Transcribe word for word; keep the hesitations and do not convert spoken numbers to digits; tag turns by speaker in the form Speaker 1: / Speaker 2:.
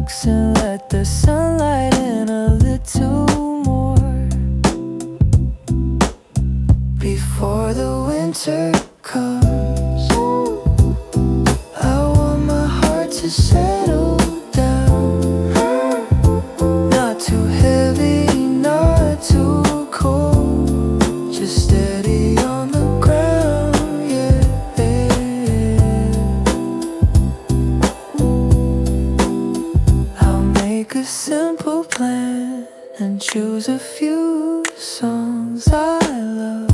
Speaker 1: books and let the sunlight in a little more before the winter comes. I want my heart to settle down, not too heavy, not too cold, just steady on the ground, yeah. I'll make a simple plan and choose a few songs I love.